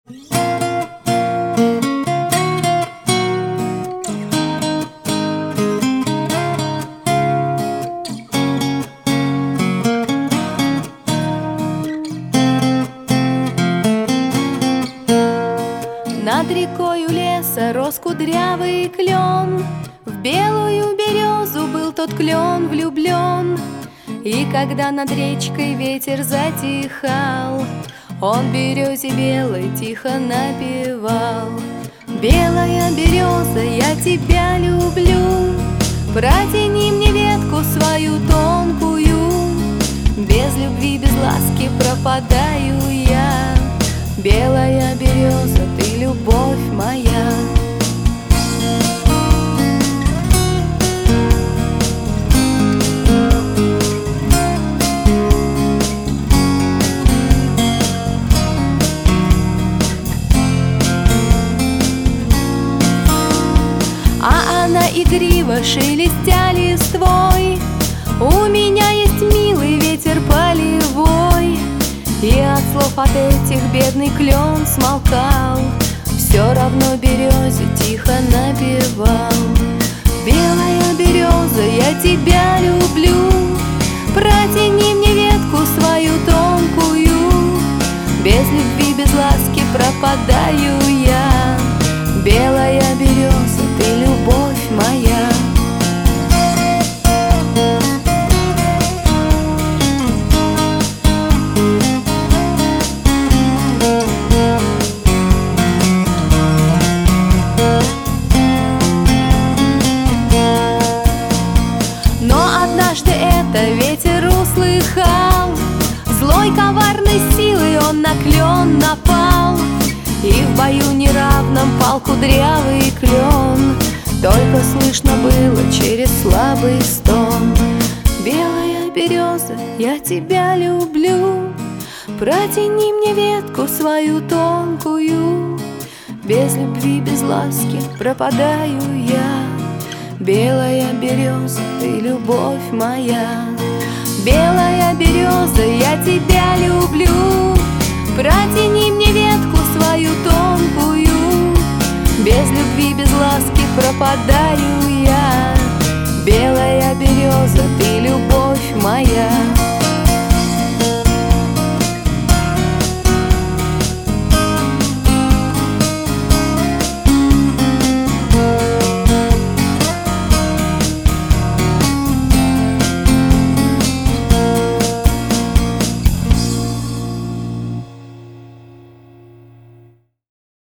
Над рекою леса рос кудрявый клен, в белую березу был тот клен влюблен. И когда над речкой ветер затихал, он березе белой тихо напевал: белая береза, я тебя люблю, протяни мне ветку свою тонкую. Без любви, без ласки пропадаю я. Белая береза, ты любовь моя. А она игриво, шелестя листвой: у меня есть милый ветер полевой. И от слов от этих бедный клен смолкал, все равно березе тихо напевал: белая береза, я тебя люблю, протяни мне ветку свою тонкую. Без любви, без ласки пропадаю я. Белая береза, ты любовь моя. Однажды это ветер услыхал, злой коварной силой он на клен напал. И в бою неравном пал кудрявый клен, только слышно было через слабый стон: белая береза, я тебя люблю, протяни мне ветку свою тонкую. Без любви, без ласки пропадаю я. Белая береза, ты любовь моя. Белая береза, я тебя люблю,